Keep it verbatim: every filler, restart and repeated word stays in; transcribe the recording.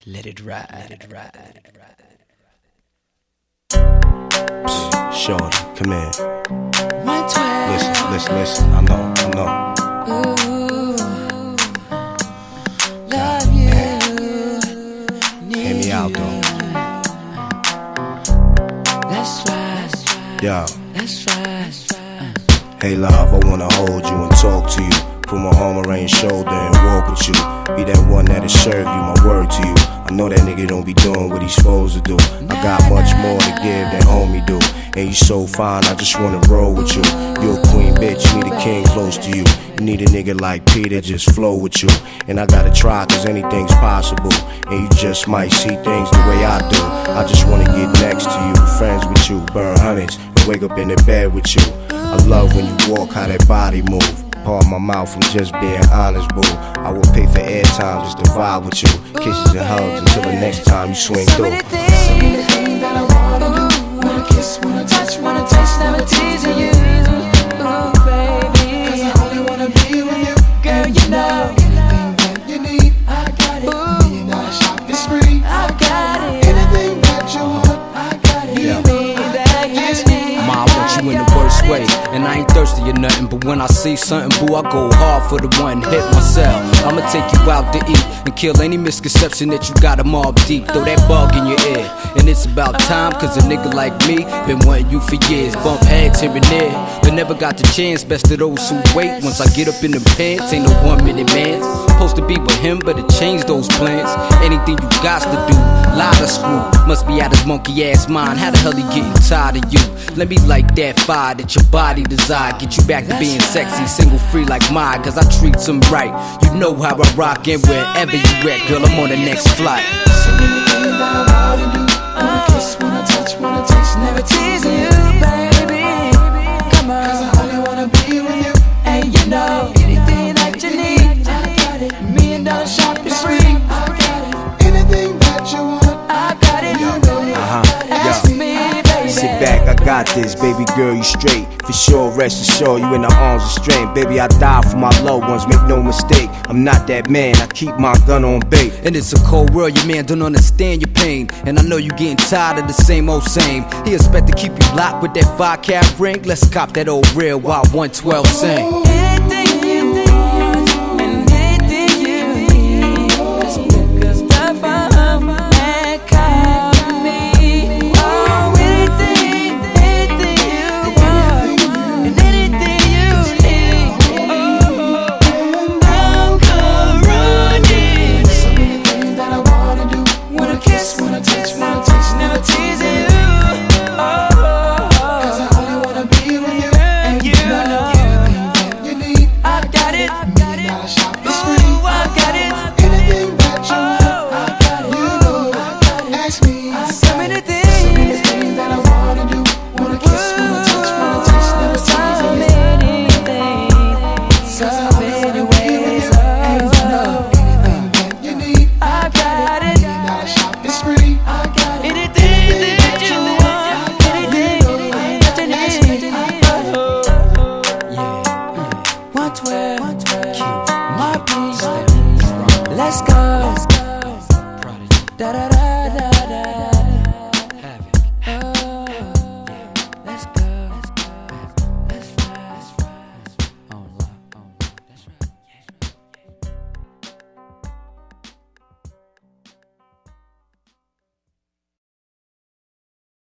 Let it ride, let it ride, let it ride. Shorty, come here. Listen, listen, listen. I know, I know. Ooh, love you. Hear me out though. That's right. Yo. That's right. Hey love, I wanna hold you and talk to you. Put my arm around your shoulder and walk with you. Be that one that'll serve you, my word to you. I know that nigga don't be doing what he's supposed to do. I got much more to give than homie do. And you so fine, I just wanna roll with you. You a queen bitch, you need a king close to you. You need a nigga like Peter, just flow with you. And I gotta try, cause anything's possible. And you just might see things the way I do. I just wanna get next to you, friends with you, burn hundreds, and wake up in the bed with you. I love when you walk, how that body move. Part my mouth from just being honest, boo. I will pay for airtime just to vibe with you. Kisses and hugs until the next time you swing so through. Many things, so many things that I wanna do. Wanna kiss, wanna touch, wanna taste, never teasing you. Ooh, baby, cause I only wanna be with you. Girl, you know anything that you need, I got it. Ooh, million dollar shopping spree, I got it. Anything that you want, I got it. You mean that you need. Ma, I want you in the worst way, and I ain't thirsty or nothing, but when I see something, boo, I go hard for the one, hit myself. I'ma take you out to eat and kill any misconception that you got them all deep. Throw that bug in your ear, and it's about time, cause a nigga like me been wanting you for years. Bump heads here and there, but never got the chance. Best of those who wait. Once I get up in the pants, ain't no one minute man. Supposed to be with him, but it changed those plans. Anything you got to do, lie to screw. Must be out his monkey ass mind. How the hell he getting tired of you? Let me light that fire that your body desire. Get you back to being sexy, single free like mine. Cause I treat them right. You know how I rock and wherever you at, girl, I'm on the next flight. So many things that I wanna do. Wanna kiss, wanna touch, wanna taste, never teasing you, baby. Come on, cause I only wanna be with you. And you know anything that you need, I got it. Million dollar shopping spree, I got it. Anything that you want, I got it. You know you ask me, baby. Sit back, I got this, baby girl, you straight. For sure, rest assured, you in the arms of strength. Baby, I die for my loved ones, make no mistake. I'm not that man, I keep my gun on bait. And it's a cold world, your man don't understand your pain. And I know you getting tired of the same old same. He expect to keep you locked with that five carat ring. Let's cop that old real while one twelve sing. Anything you want, and anything you need, just pick us up and call me. Oh, anything, anything you want, and anything you need. Oh, I'm come running. So many things that I wanna do. Wanna kiss, wanna touch, wanna taste, never teasing you. Oh, cause I only wanna be with you. And you know I got it, I got it. Ooh, I got it. Anything that you want, I got it. You know, I got it. Ask me. So many things, so many things that I wanna do. Wanna kiss, wanna touch, wanna taste, never teasing you. So many things, so many ways. And you know, anything that you need, I got it. Million dollar shopping spree, I got it. Anything that you want, anything that you need. One twelve, my piece. Let's go. Da da da.